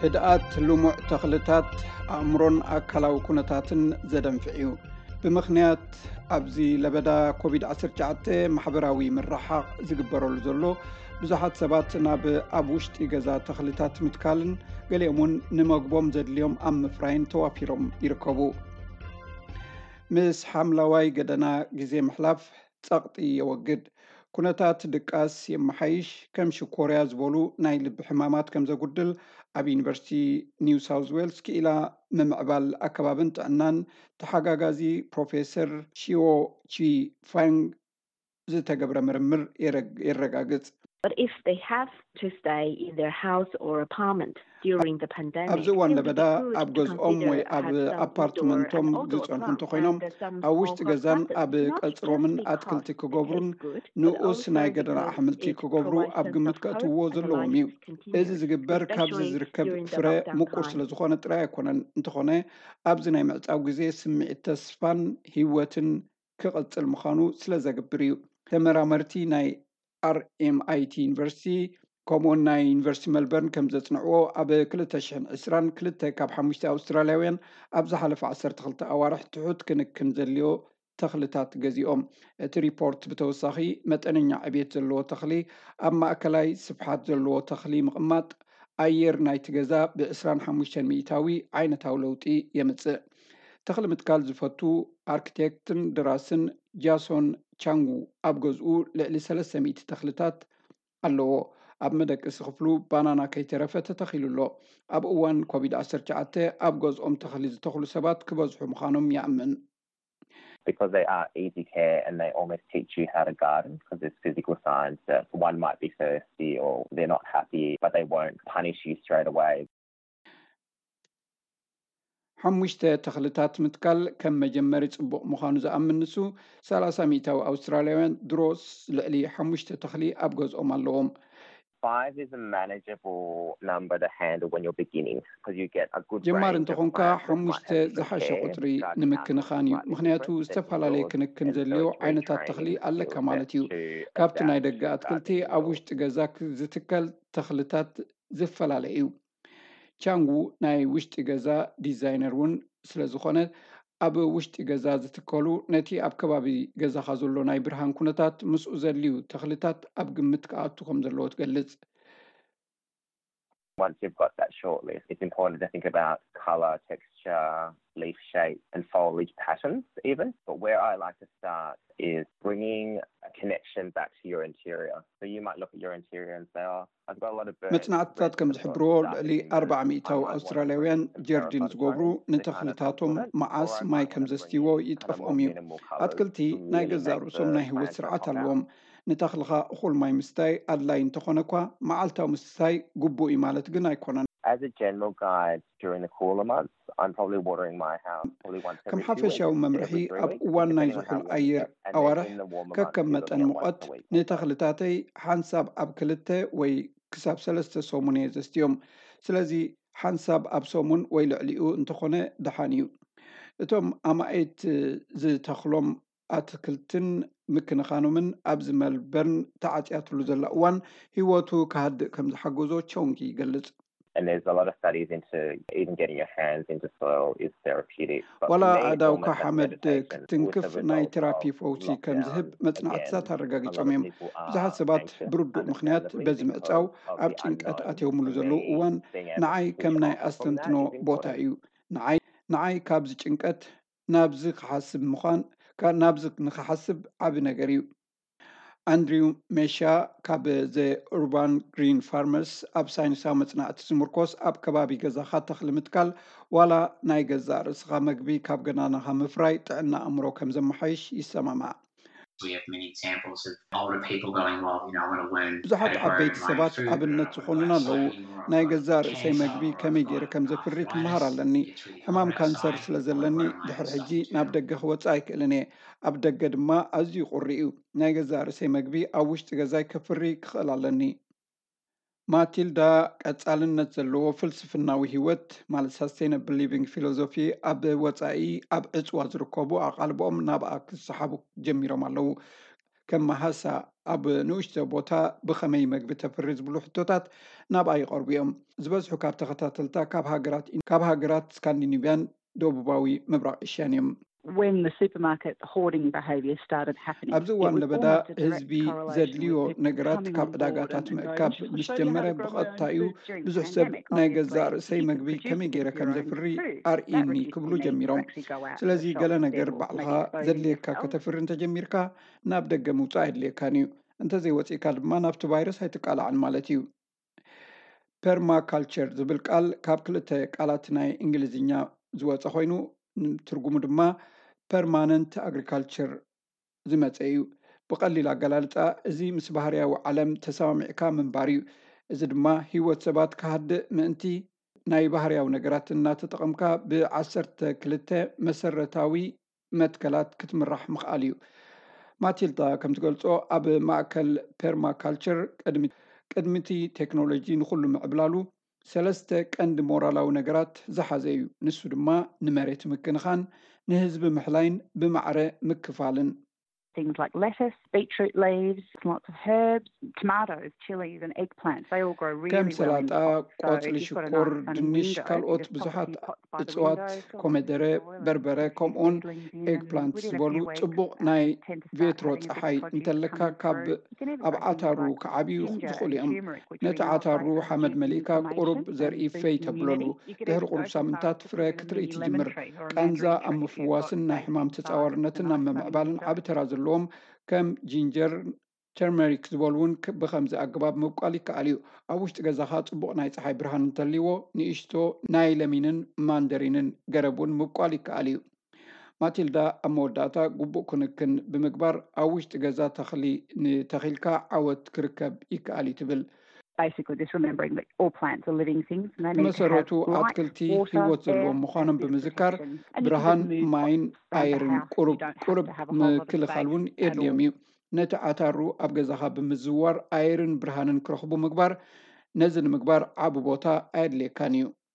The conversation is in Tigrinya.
ህድኣት ልሙዕ ተኽልታት ኣእምሮን ኣካላዊ ኩነታትን ዘደንፍዕዩ ብምኽንያት ኣብዚ ለበዳ ኮቪድ-19 ማሕበራዊ ምራሓቕ ዝግበረሉ ዘሎ ብዙሓት ሰባት ኣብ ውሽጢ ገዛ ተኽልታት ምትካልን ገሊኦም እውን ንመግቦም ዘድልዮም ኣብ ምፍራይን ተዋፊሮም ይርከቡ። ምስ ሓምለዋይ ገደና ግዜ ምሕላፍ ጸቕጢ የወግድ፣ ኩነታት ድቃስ የመሓይሽ፣ ከም ሽኮርያ ዝበሉ ናይ ልቢ ሕማማት ከም ዘጉድል ኣብ ዩኒቨርሲቲ ኒው ሳውዝ ዌልስ ክኢላ ምምዕባል ኣከባብን ጥዕናን ተሓጋጋዚ ፕሮፌሰር ሺዎ ቺ ፋንግ ዝተገብረ ምርምር የረጋግጽ። But if they have to stay in their house or apartment during the pandemic, ኣብዚ እዋን ለበዳ ኣብ ገዝኦም ወይ ኣብ ኣፓርትመንቶም ዝፀንሑ እንተኮይኖም ኣብ ውሽጢ ገዛን ኣብ ቀፅሮምን ኣትክልቲ ክገብሩን ንኡስ ናይ ገደና ኣሕምልቲ ክገብሩ ኣብ ግምት ከእትውዎ ዘለዎም እዩ። እዚ ዝግበር ካብዚ ዝርከብ ፍረ ምቁር ስለዝኾነ ጥራይ ኣይኮነን እንተኾነ ኣብዚ ናይ ምዕፃው ግዜ ስምዒት ተስፋን ህይወትን ክቕፅል ምዃኑ ስለ ዘግብር እዩ። ተመራመርቲ ናይ RMIT ዩኒቨርሲቲ ከምኡውን ናይ ዩኒቨርሲቲ ሜልበርን ከም ዘጽንዕዎ ኣብ 2022 ካብ 5 ኣውስትራልያውያን ኣብ ዝሓለፈ 12 ኣዋርሕ ትሑት ክንክን ዘልዮ ተኽልታት ገዚኦም። እቲ ሪፖርት ብተወሳኺ መጠነኛ ዕብየት ዘለዎ ተኽሊ ኣብ ማእከላይ ስፍሓት ዘለዎ ተኽሊ ምቕማጥ ኣየር ናይቲ ገዛ ብ25 ሚእታዊ ዓይነታዊ ለውጢ የምጽእ። ተኽሊ ምትካል ዝፈቱ ኣርክቴክትን ደራስን ጃሶን ቻንጉ ኣብ ገዝኡ ልዕሊ 300 ተኽልታት ኣለዎ። ኣብ መደቀሲ ክፍሉ ባናና ከይተረፈ ተተኺሉሎ። ኣብ እዋን ኮቪድ-19 ኣብ ገዝኦም ተኽሊ ዝተኽሉ ሰባት ክበዝሑ ምዃኖም ይኣምን። Because they are easy care and they almost teach you how to garden because there's physical signs that one might be thirsty or they're not happy, but they won't punish you straight away. 5 ተኽልታት ምትካል ከም መጀመሪ ጽቡቕ ምዃኑ ዝኣምን ንሱ 30 ሚእታዊ ኣውስትራልያውያን ድሮስ ልዕሊ 5 ተኽሊ ኣብ ገዝኦም ኣለዎም። 5 is a manageable number to handle when you're beginning because you get a good ጀማር range of እንተኾንካ plants that 5 might have ዝሓሸ different ቁፅሪ care, garden ንምክንኻን እዩ። patterns, ምክንያቱ slightly different ዝተፈላለየ than ክንክን yours, ዘልዮ and so it's ዓይነታት ተኽሊ retraining ኣለካ skills ማለት እዩ። to ካብቲ ናይ adapt ደገ to ኣትክልቲ gardening ኣብ skills. ውሽጢ ገዛ ዝትከል ተኽልታት ዝፈላለዩ እዩ። ቻንጉ ናይ ውሽጢ ገዛ ዲዛይነር እውን ስለ ዝኾነ ኣብ ውሽጢ ገዛ ዝትከሉ ነቲ ኣብ ከባቢ ገዛኻ ዘሎ ናይ ብርሃን ኩነታት ምስኡ ዘልዩ ተኽልታት ኣብ ግምት ክኣቱ ከም ዘለዎ ትገልጽ። Once you've got that short list, it's important to think about color, texture, leaf shape, and foliage patterns even. But where I like to start is bringing a connection back to your interior. So you might look at your interior and say, oh, I've got a lot of birds. መጽናዕትታት ከም ዝሕብርዎ ልዕሊ 40 ሚእታዊ ኣውስትራልያውያን ጀርዲን ዝገብሩ ንተኽልታቶም መዓስ ማይ ከም ዘስትይዎ ይጠፍኦም እዩ። ኣትክልቲ ናይ ገዛ ርእሶም ናይ ህይወት ስርዓት ኣለዎም። ንተኽልኻ እኹል ማይ ምስታይ ኣድላይ እንተኾነ እኳ መዓልታዊ ምስታይ ግቡእ እዩ ማለት ግን ኣይኮነን። As a general guide during the cooler months, I'm probably watering my house probably once ከም every 2 weeks. ሓፈሻዊ መምርሒ ኣብ እዋን ናይ ዝሑል ኣየር ኣዋርሕ ከከም መጠን ሙቐት ንተኽልታተይ ሓንሳብ ኣብ 2 ወይ ክሳብ 3 ሰሙን እየ ዘስትዮም። ስለዚ ሓንሳብ ኣብ ሰሙን ወይ ልዕሊኡ እንተኾነ ደሓን እዩ። እቶም ኣማኤት ዝተኽሎም ኣትክልትን ምክንኻኖምን ኣብዚ ሜልበርን ተዓጽያትሉ ዘላ እዋን ህይወቱ ካሃድእ ከም ዝሓገዞ ቾንጊ ይገልጽ። And there's a lot of studies into even getting your hands into soil is therapeutic. ወላ ኣዳውካ ሓመድ ክትንክፍ ናይ ቴራፒ ፈውሲ ከም ዝህብ መጽናዕትታት ኣረጋጊጾም እዮም። ብዙሓት ሰባት ብርዱእ ምክንያት በዚ ምዕፃው ኣብ ጭንቀት ኣትየምሉ ዘለዉ እዋን ንዓይ ከም ናይ ኣስተንትኖ ቦታ እዩ። ንዓይ ካብዚ ጭንቀት ናብዚ ንክሓስብ ዓብ ነገር እዩ። ኣንድሪው ሜሻ ካብ ዘ ኡርባን ግሪን ፋርመርስ ኣብ ሳይንሳዊ መጽናዕቲ ዝምርኮስ ኣብ ከባቢ ገዛኻ ተኽሊ ምትካል ዋላ ናይ ገዛ ርእስኻ መግቢ ካብ ገናናኻ ምፍራይ ጥዕና ኣእምሮ ከም ዘመሓይሽ ይሰማማዕ። ብዙሓት ዓበይቲ ሰባት ኣብነት ዝኾኑን ኣለዉ። ናይ ገዛ ርእሰይ መግቢ ከመይ ገይረ ከም ዘፍሪ ክመሃር ኣለኒ። ሕማም ካንሰር ስለ ዘለኒ ድሕሪ ሕጂ ናብ ደገ ክወፅእ ኣይክእልን እየ። ኣብ ደገ ድማ ኣዝዩ ቁሪ እዩ። ናይ ገዛ ርእሰይ መግቢ ኣብ ውሽጢ ገዛይ ከፍሪ ክኽእል ኣለኒ። ማቲልዳ ቀጻልነት ዘለዎ ፍልስፍናዊ ህይወት ማለት ሳስቴይነብል ሊቪንግ ፊሎሶፊ ኣብ ወጻኢ ኣብ ዕፅዋ ዝርከቡ ኣቓልቦም ናብኣ ክሰሓቡ ጀሚሮም ኣለዉ። ከም ማሃሳ ኣብ ንኡሽተ ቦታ ብኸመይ መግቢ ተፍሪ ዝብሉ ሕቶታት ናብኣ ይቐርቡ እዮም። ዝበዝሑ ካብ ተኸታተልታ ካብ ሃገራት ስካንዲኔቪያን ደቡባዊ ምብራቅ እስያን እዮም። ኣብዚ እዋን ለበዳ ህዝቢ ዘድልዮ ነገራት ካብ ዕዳጋታት ምእካብ ምስ ጀመረ ብቐጥታ እዩ ብዙሕ ሰብ ናይ ገዛእ ርእሰይ መግቢ ከመይ ገይረ ከም ዘፍሪ ኣርኢኒ ክብሉ ጀሚሮም። ስለዚ ገለ ነገር ባዕልኻ ዘድልየካ ከተፍሪ እንተጀሚርካ ናብ ደገ ምውፃእ የድልየካን እዩ። እንተዘይወፂካ ድማ ናብቲ ቫይረስ ኣይትቃላዕን ማለት እዩ። ፐርማካልቸር ዝብል ቃል ካብ ክልተ ቃላት ናይ እንግሊዝኛ ዝወፀ ኮይኑ ትርጉሙ ድማ ፐርማነንት ኣግሪካልቸር ዝመፀ እዩ። ብቐሊል ኣገላልፃ እዚ ምስ ባህርያዊ ዓለም ተሰማሚዕካ ምንባር እዩ። እዚ ድማ ሂወት ሰባት ካሃድእ ምእንቲ ናይ ባህርያዊ ነገራት እናተጠቐምካ ብ12 መሰረታዊ መትከላት ክትምራሕ ምኽኣል እዩ። ማቲልዳ ከም ትገልጾ ኣብ ማእከል ፐርማካልቸር ቅድሚቲ ቴክኖሎጂ ንኩሉ ምዕብላሉ 3 ቀንዲ ሞራላዊ ነገራት ዝሓዘ እዩ። ንሱ ድማ ንመሬት ምክንኻን፣ ንህዝቢ ምሕላይን ብማዕረ ምክፋልን things like lettuce, beetroot leaves, lots of herbs, tomatoes, chilies and eggplants. They all grow really well. ከም ሰላጣ፣ ቆጽሊ ሽኮር፣ ድንሽ፣ ካልኦት ብዙሓት እፅዋት ኮሜደረ፣ በርበረ ከምኡን ኤግፕላንት ዝበሉ ጽቡቕ ናይ ቬትሮ ፀሓይ እንተለካ ኣብ ዓታሩ ክዓብዩ ዝኽእሉ እዮም። ነቲ ዓታሩ ሓመድ መሊእካ ቁሩብ ዘርኢ ፈይ ተብለሉ ድሕሪ ቁሩብ ሳምንታት ፍረ ክትርኢ ትጅምር። ቃንዛ ኣብ ምፍዋስን ናይ ሕማም ተፃዋርነትን ኣብ ምምዕባልን ዓብ ተራ ዘለዎም ከም ጂንጀር ተርመሪክ ዝበሉ እውን ብከምዚ ኣገባብ ምብቃል ይከኣል እዩ። ኣብ ውሽጢ ገዛኻ ጽቡቕ ናይ ፀሓይ ብርሃን እንተልይዎ ንእሽቶ ናይ ለሚንን ማንደሪንን ገረቡን ምብቃል ይከኣል እዩ። ማቲልዳ ኣብ መወዳእታ ግቡእ ክንክን ብምግባር ኣብ ውሽጢ ገዛ ተኽሊ ንተኺልካ ዓወት ክርከብ ይከኣል እዩ ትብል። መሰረቱ ኣትክልቲ ሂወት ዘለዎም ምዃኖም ብምዝካር ብርሃን፣ ማይን ኣየርን ቁሩብ ምክልኻል እውን የድልዮም እዩ። ነቲ ዓታሩ ኣብ ገዛኻ ብምዝዋር ኣየርን ብርሃንን ክረኽቡ ምግባር ነዚ ንምግባር ዓብ ቦታ ኣየድልየካን እዩ።